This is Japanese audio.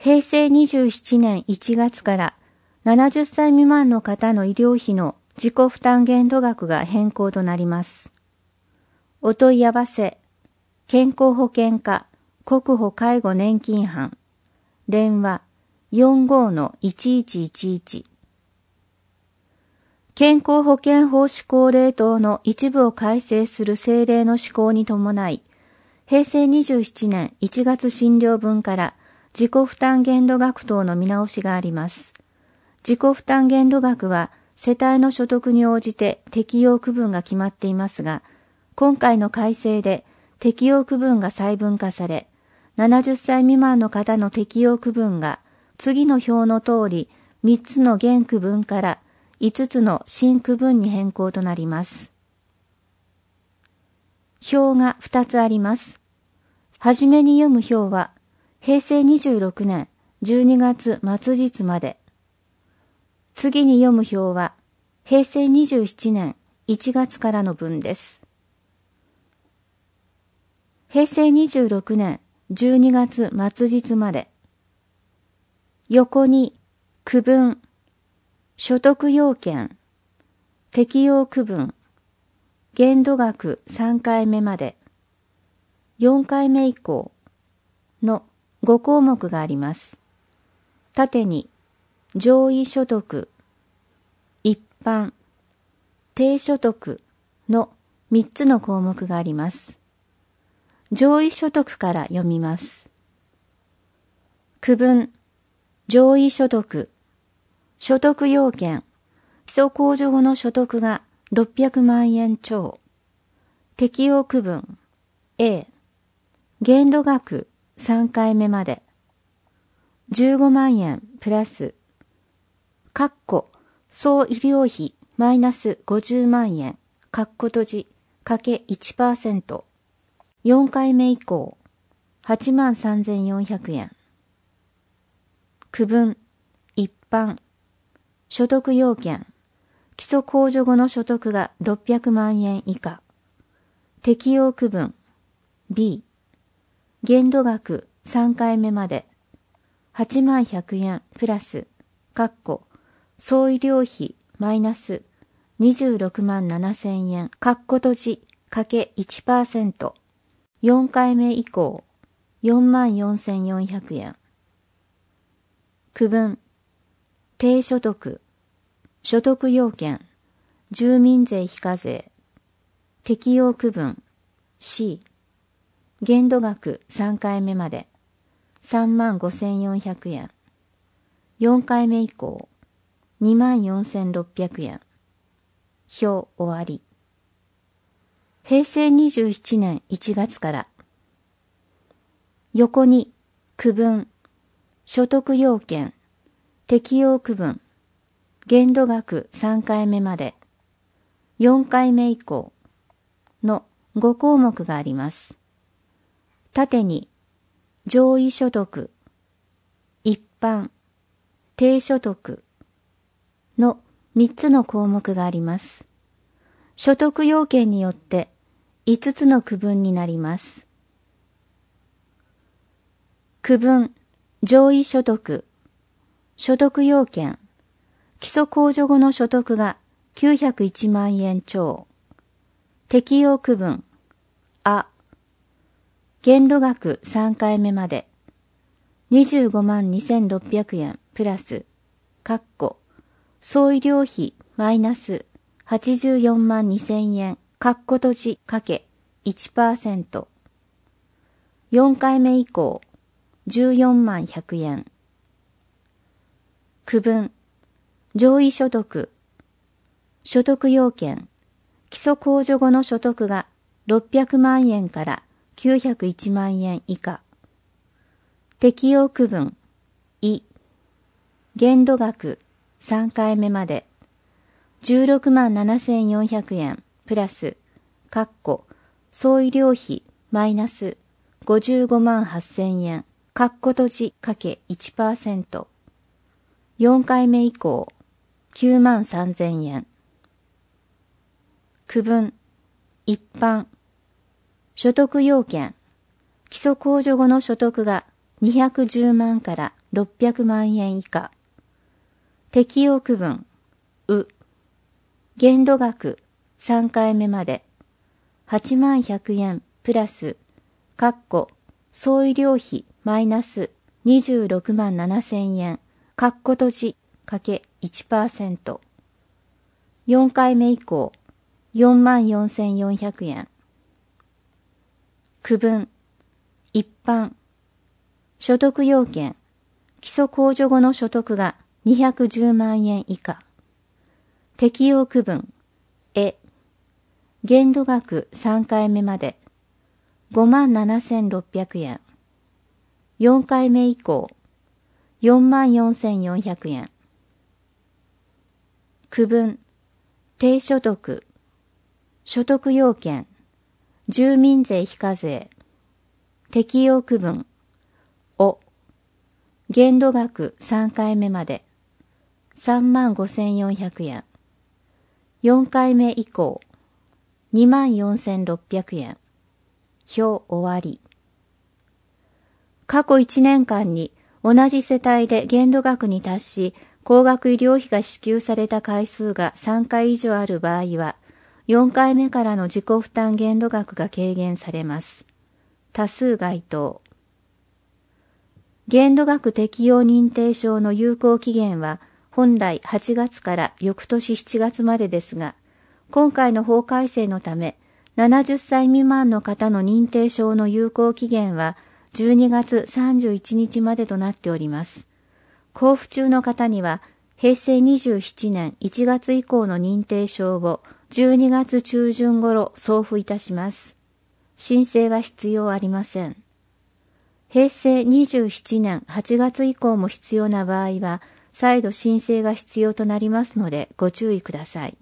平成27年1月から70歳未満の方の医療費の自己負担限度額が変更となります。お問い合わせ、健康保険課国保介護年金班、電話 45-1111。健康保険法施行令等の一部を改正する政令の施行に伴い、平成27年1月診療分から自己負担限度額等の見直しがあります。自己負担限度額は世帯の所得に応じて適用区分が決まっていますが、今回の改正で適用区分が細分化され、70歳未満の方の適用区分が次の表の通り3つの現区分から5つの新区分に変更となります。表が2つあります。はじめに読む表は、平成26年12月末日まで。次に読む表は、平成27年1月からの分です。平成26年12月末日まで。横に、区分、所得要件、適用区分、限度額3回目まで、4回目以降の5項目があります。縦に、上位所得、一般、低所得の3つの項目があります。上位所得から読みます。区分、上位所得、所得要件、基礎控除後の所得が600万円超、適用区分、A、限度額3回目まで、15万円プラス、総医療費マイナス50万円、閉じ、かけ 1%、4回目以降、83,400円。区分、一般、所得要件、基礎控除後の所得が600万円以下、適用区分、B、限度額3回目まで、81,100円プラス、総医療費マイナス26万7,000円、閉じ、かけ 1%、4回目以降、44,400円。区分、低所得、所得要件、住民税非課税、適用区分、C、限度額3回目まで、35,400円。4回目以降、24,600円。表終わり。平成27年1月から、横に、区分、所得要件、適用区分、限度額3回目まで、4回目以降の5項目があります。縦に、上位所得、一般、低所得の3つの項目があります。所得要件によって5つの区分になります。区分、上位所得、所得要件、基礎控除後の所得が901万円超、適用区分、あ、限度額3回目まで、25万2,600円プラス、総医療費マイナス84万2,000円、閉じかけ 1%、4回目以降、14万100円。区分、上位所得、所得要件、基礎控除後の所得が600万円から901万円以下。適用区分、い、限度額3回目まで、16万7,400円プラス、総医療費マイナス55万8,000円、閉じかけ 1%。4回目以降、9万3,000円。区分、一般、所得要件、基礎控除後の所得が210万から 600万円以下。適用区分、限度額3回目まで、8万100円プラス、総医療費マイナス26万7000円、閉じ、×1%。4回目以降、4万4400円。区分、一般、所得要件、基礎控除後の所得が210万円以下。適用区分、限度額3回目まで、5万7600円。4回目以降、4万4400円。区分、低所得、所得要件、住民税非課税。適用区分、限度額3回目まで、3万5400円。4回目以降、2万4600円。表終わり。過去1年間に同じ世帯で限度額に達し、高額医療費が支給された回数が3回以上ある場合は、4回目からの自己負担限度額が軽減されます。多数該当。限度額適用認定証の有効期限は本来8月から翌年7月までですが、今回の法改正のため、70歳未満の方の認定証の有効期限は12月31日までとなっております。交付中の方には、平成27年1月以降の認定証を12月中旬頃送付いたします。申請は必要ありません。平成27年8月以降も必要な場合は、再度申請が必要となりますのでご注意ください。